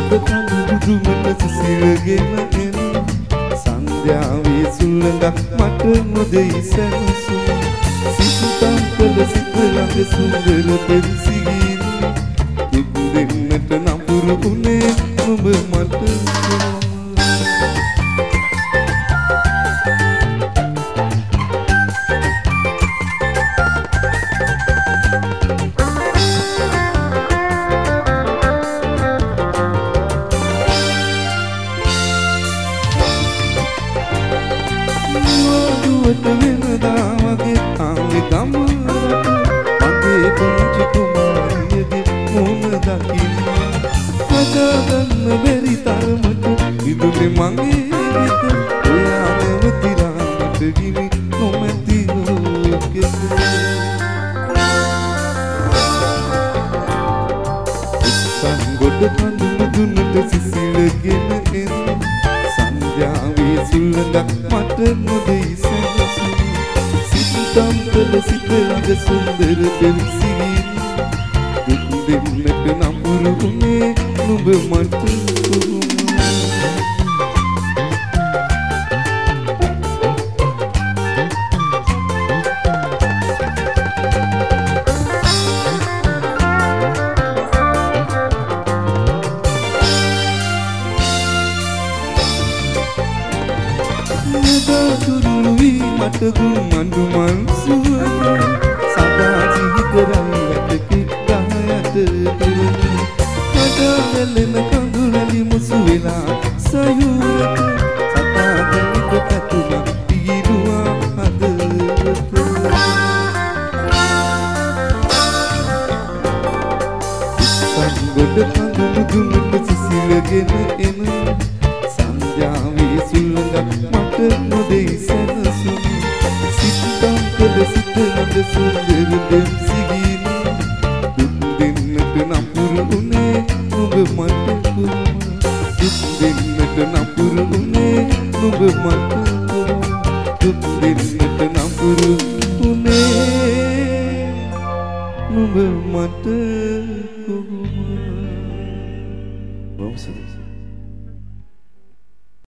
බුදුමට සිසිලගෙන එන සන්ධ්‍යාවේ සුළඟක් මට නොදෙයි සැනසුම් සිතුම් කළ සිත ළඟ සුන්දර පෙරසිගින් දුක් දෙන්නට නඹුරු වුණේ ඔබ මට වෙනදාවගේ ආවේ ගමනට මගේ පුංචි කුමාරියගේ මුණ දකින්න හදාගන්න බැරි තරමට ඉදුනේ මගේ හිත ඔයා නැවතිලා මට ගිනි නොමැති ලෝකෙක සංගොඩ කඳුළු දුන්නට සිසිලගෙන එන සන්ධ්‍යාවේ සුළඟක් මට නොදෙයි සිතම්කල සිත ළඟ සුන්දර පෙරසිගින් දුක් දෙන්නට නඹුරු වුණේ නුඹ මට මට ගුණ මඬු මල් සුවඳ සදා සිහි කරයි ඇටකි ගහයට පිරුණි මට වැළෙන කඳුළලි මුසු වෙලා සයුරට සතා දෙනික පැතුමක් පිරුවා හදවත සංගොඩ කඳුළු දුන්නට සිසිලගෙන එන සන්ධ්‍යාවේ සුළඟක් මට නොදෙයි සැනසුම් සිතම් කළ සිත ළඟ සුන්දර පෙරසිගින් දුක් දෙන්නට නඹුරු වුණේ ඔබ මට දුක් දෙන්නට නඹුරු වුණේ ඔබ මට දුක් දෙන්නට නඹුරු වුණේ ඔබ මට